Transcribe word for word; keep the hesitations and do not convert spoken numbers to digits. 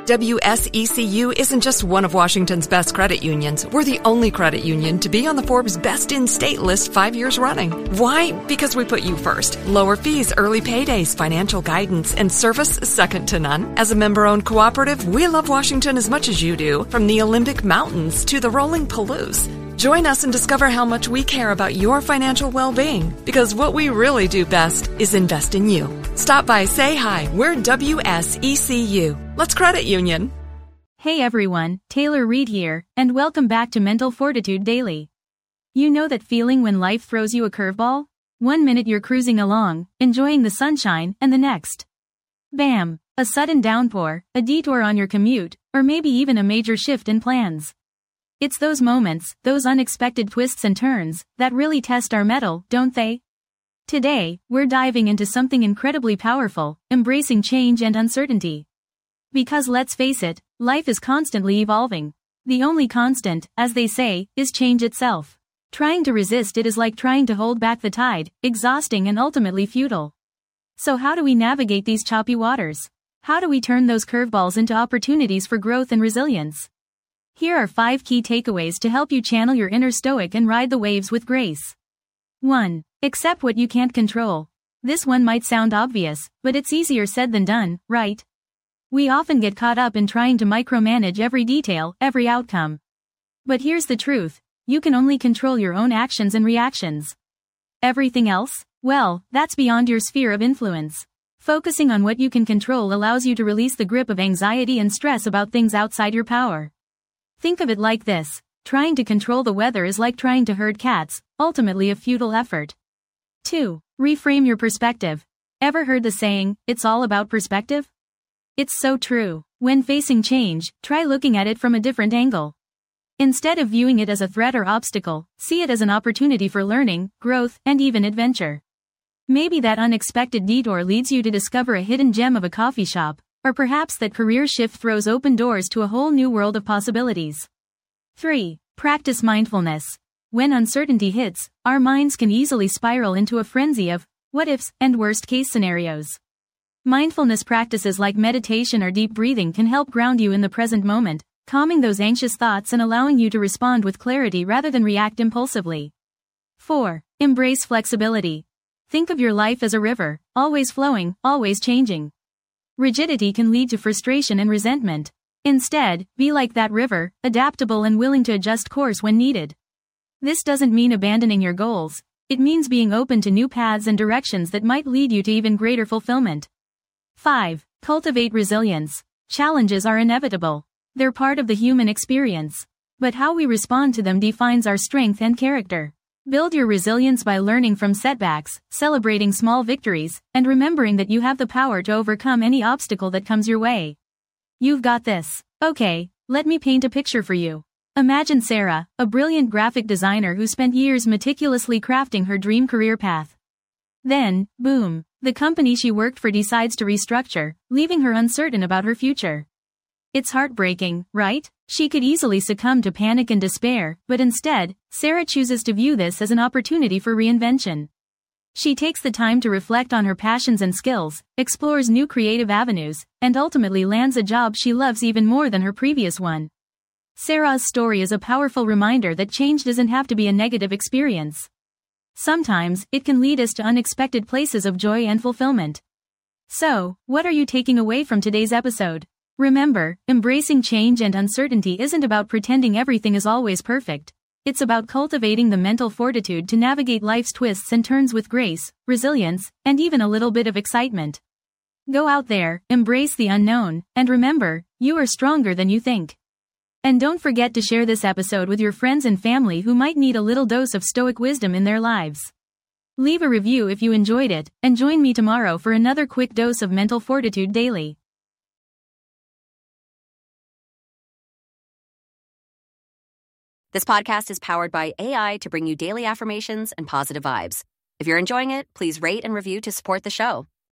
W S E C U isn't just one of Washington's best credit unions. We're the only credit union to be on the Forbes Best in State list five years running. Why? Because we put you first. Lower fees, early paydays, financial guidance, and service second to none. As a member-owned cooperative, we love Washington as much as you do, from the Olympic Mountains to the rolling Palouse. Join us and discover how much we care about your financial well-being, because what we really do best is invest in you. Stop by, say hi. We're W S E C U. Let's credit union. Hey everyone, Taylor Reed here, and welcome back to Mental Fortitude Daily. You know that feeling when life throws you a curveball? One minute you're cruising along, enjoying the sunshine, and the next, bam, a sudden downpour, a detour on your commute, or maybe even a major shift in plans. It's those moments, those unexpected twists and turns, that really test our mettle, don't they? Today, we're diving into something incredibly powerful, embracing change and uncertainty. Because let's face it, life is constantly evolving. The only constant, as they say, is change itself. Trying to resist it is like trying to hold back the tide, exhausting and ultimately futile. So how do we navigate these choppy waters? How do we turn those curveballs into opportunities for growth and resilience? Here are five key takeaways to help you channel your inner stoic and ride the waves with grace. one. Accept what you can't control. This one might sound obvious, but it's easier said than done, right? We often get caught up in trying to micromanage every detail, every outcome. But here's the truth, you can only control your own actions and reactions. Everything else? Well, that's beyond your sphere of influence. Focusing on what you can control allows you to release the grip of anxiety and stress about things outside your power. Think of it like this, trying to control the weather is like trying to herd cats, ultimately a futile effort. two. Reframe your perspective. Ever heard the saying, it's all about perspective? It's so true. When facing change, try looking at it from a different angle. Instead of viewing it as a threat or obstacle, see it as an opportunity for learning, growth, and even adventure. Maybe that unexpected detour leads you to discover a hidden gem of a coffee shop, or perhaps that career shift throws open doors to a whole new world of possibilities. three. Practice mindfulness. When uncertainty hits, our minds can easily spiral into a frenzy of what-ifs and worst-case scenarios. Mindfulness practices like meditation or deep breathing can help ground you in the present moment, calming those anxious thoughts and allowing you to respond with clarity rather than react impulsively. four. Embrace flexibility. Think of your life as a river, always flowing, always changing. Rigidity can lead to frustration and resentment. Instead, be like that river, adaptable and willing to adjust course when needed. This doesn't mean abandoning your goals, it means being open to new paths and directions that might lead you to even greater fulfillment. five. Cultivate resilience. Challenges are inevitable. They're part of the human experience. But how we respond to them defines our strength and character. Build your resilience by learning from setbacks, celebrating small victories, and remembering that you have the power to overcome any obstacle that comes your way. You've got this. Okay, let me paint a picture for you. Imagine Sarah, a brilliant graphic designer who spent years meticulously crafting her dream career path. Then, boom, the company she worked for decides to restructure, leaving her uncertain about her future. It's heartbreaking, right? She could easily succumb to panic and despair, but instead, Sarah chooses to view this as an opportunity for reinvention. She takes the time to reflect on her passions and skills, explores new creative avenues, and ultimately lands a job she loves even more than her previous one. Sarah's story is a powerful reminder that change doesn't have to be a negative experience. Sometimes, it can lead us to unexpected places of joy and fulfillment. So, what are you taking away from today's episode? Remember, embracing change and uncertainty isn't about pretending everything is always perfect. It's about cultivating the mental fortitude to navigate life's twists and turns with grace, resilience, and even a little bit of excitement. Go out there, embrace the unknown, and remember, you are stronger than you think. And don't forget to share this episode with your friends and family who might need a little dose of stoic wisdom in their lives. Leave a review if you enjoyed it, and join me tomorrow for another quick dose of Mental Fortitude Daily. This podcast is powered by A I to bring you daily affirmations and positive vibes. If you're enjoying it, please rate and review to support the show.